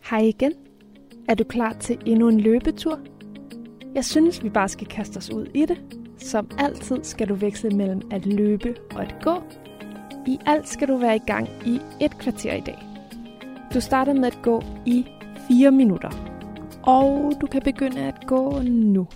Hej igen. Er du klar til endnu en løbetur? Jeg synes, vi bare skal kaste os ud i det. Som altid skal du veksle mellem at løbe og at gå. I alt skal du være i gang i 1 kvarter i dag. Du starter med at gå i 4 minutter. Og du kan begynde at gå nu.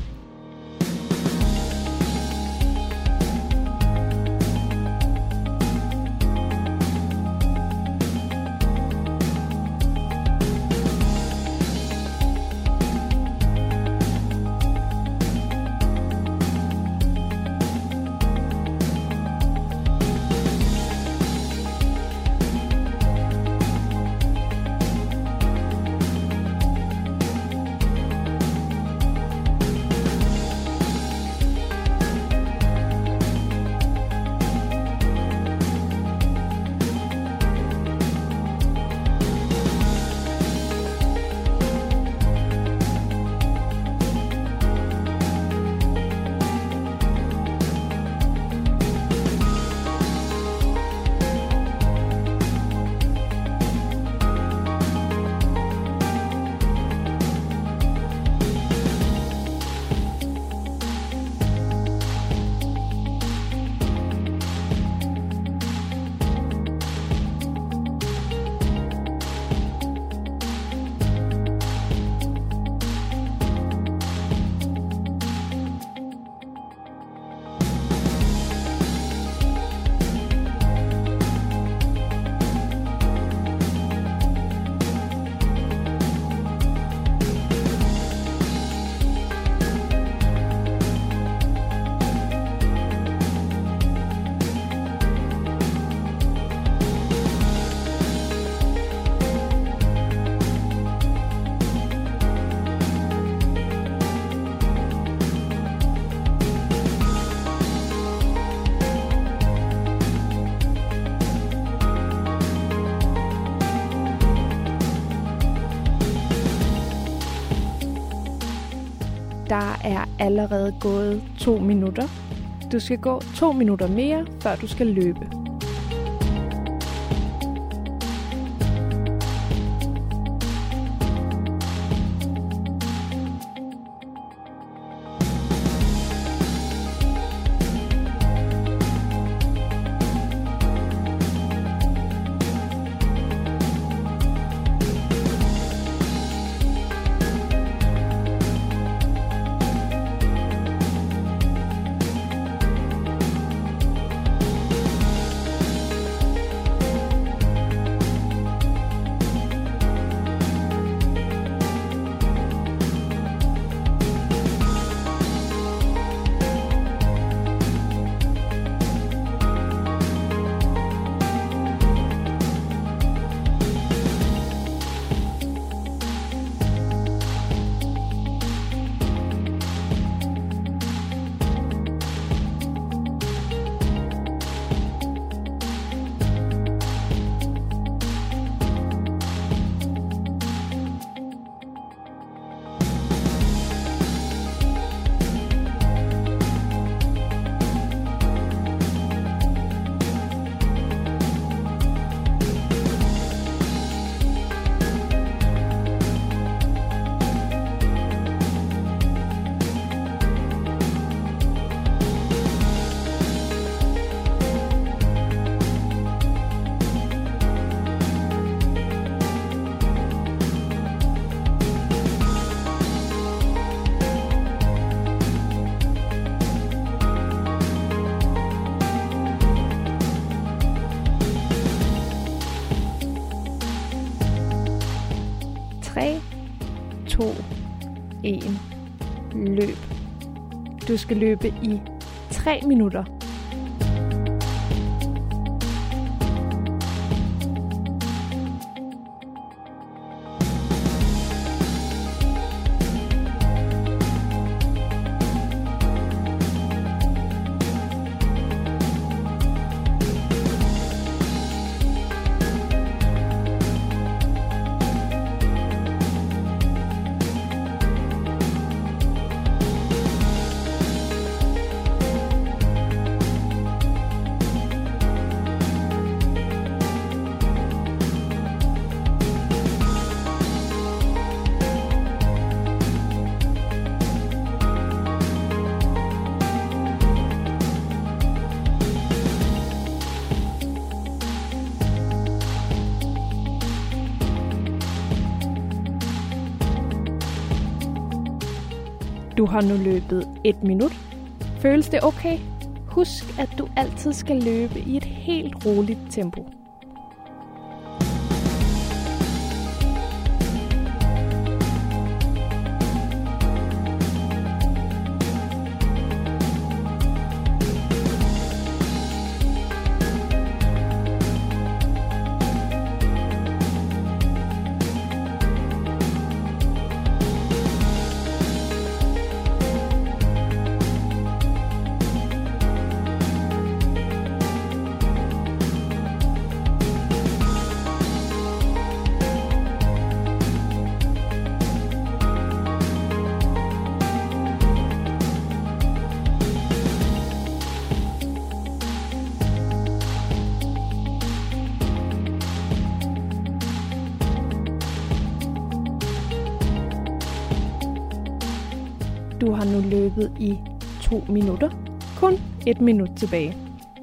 Der er allerede gået 2 minutter. Du skal gå 2 minutter mere, før du skal løbe. Tre, 2, 1. Løb. Du skal løbe i 3 minutter. Du har nu løbet 1 minut. Føles det okay? Husk, at du altid skal løbe i et helt roligt tempo. Du har nu løbet i 2 minutter. Kun 1 minut tilbage.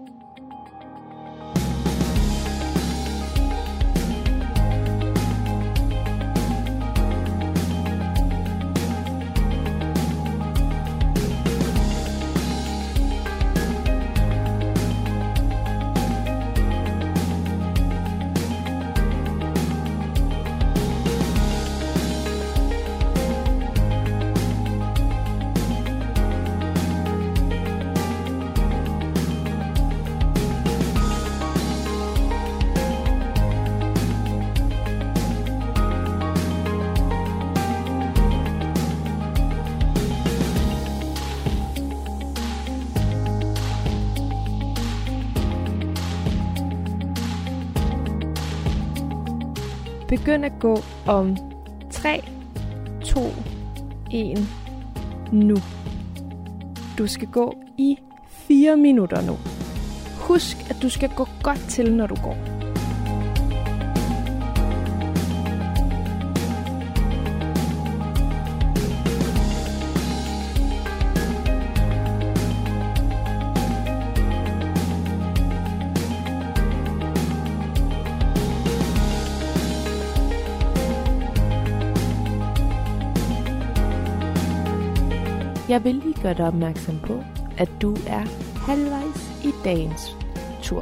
Begynd at gå om 3, 2, 1, nu. Du skal gå i 4 minutter nu. Husk, at du skal gå godt til, når du går. Jeg vil lige gøre dig opmærksom på, at du er halvvejs i dagens tur.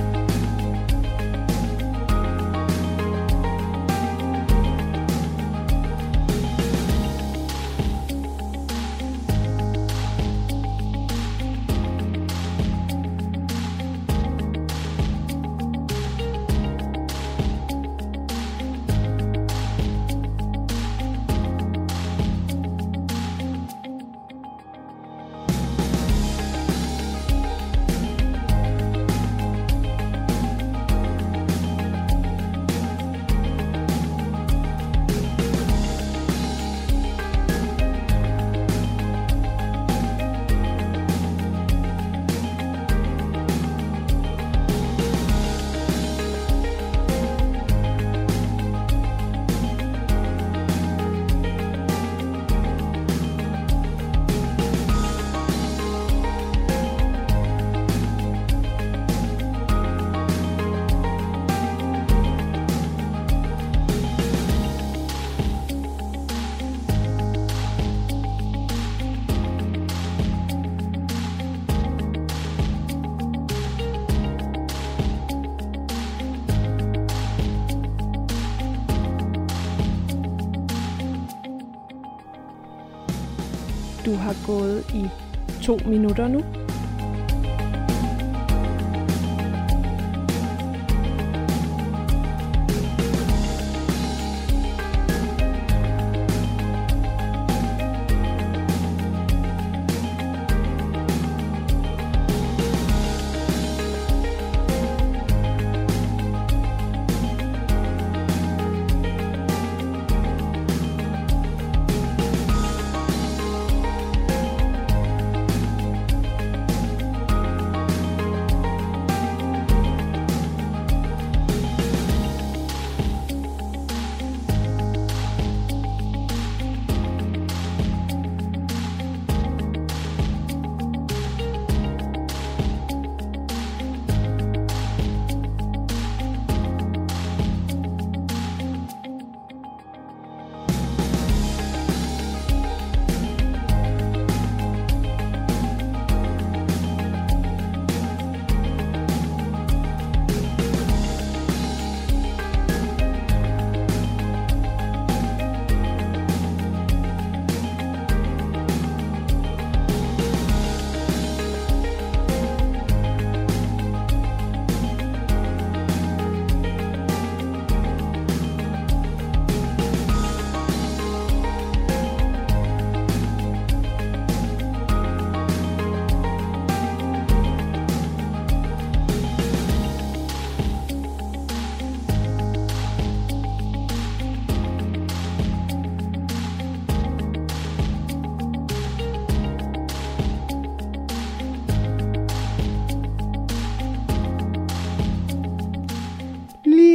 Du har gået i 2 minutter nu.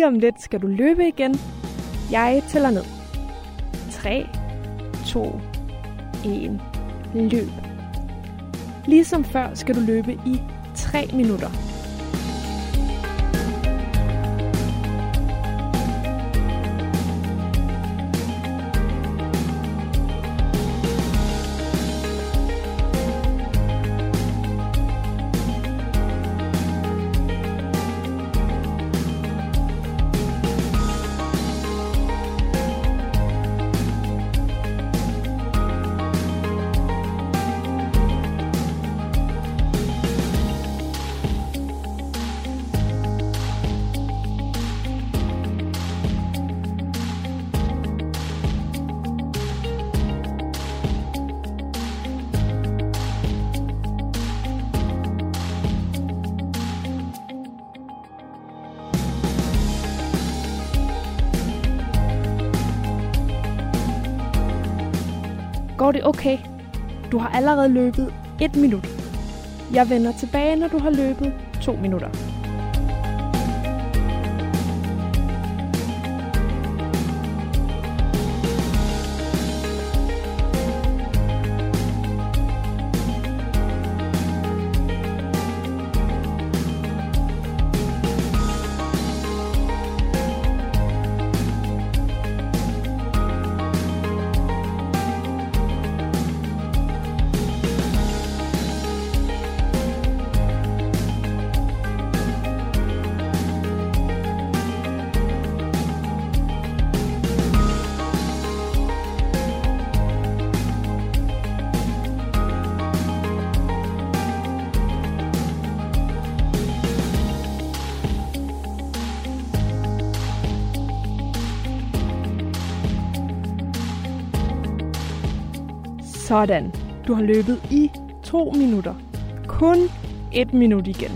lige om lidt skal du løbe igen. Jeg tæller ned. 3, 2, 1, løb. Ligesom før skal du løbe i 3 minutter. Går det okay? Du har allerede løbet 1 minut. Jeg vender tilbage, når du har løbet 2 minutter. Sådan. Du har løbet i 2 minutter. Kun 1 minut igen.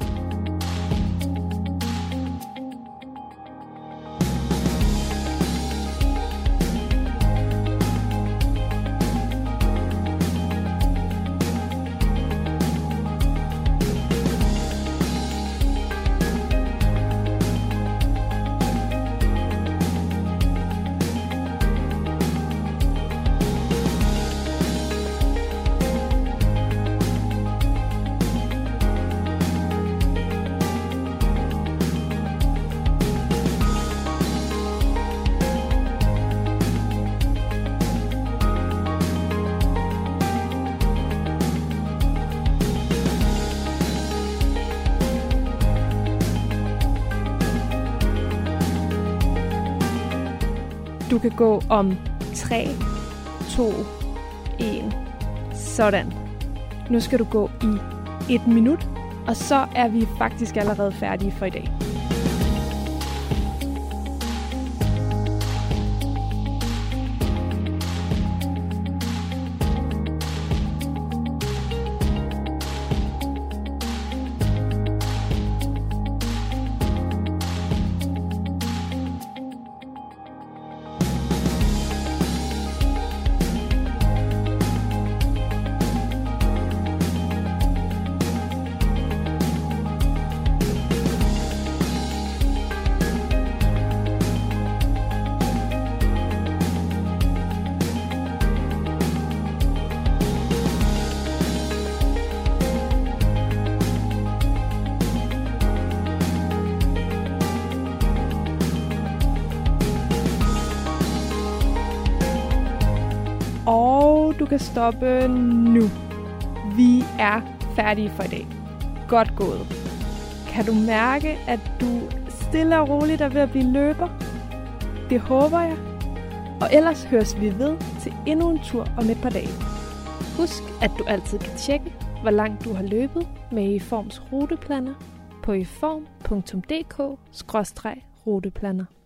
Du kan gå om 3, 2, 1. Sådan. Nu skal du gå i 1 minut, og så er vi faktisk allerede færdige for i dag. Og du kan stoppe nu. Vi er færdige for i dag. Godt gået. Kan du mærke, at du stille og roligt er ved at blive løber? Det håber jeg. Og ellers høres vi ved til endnu en tur om et par dage. Husk, at du altid kan tjekke, hvor langt du har løbet med iForms ruteplaner på iform.dk/ruteplaner.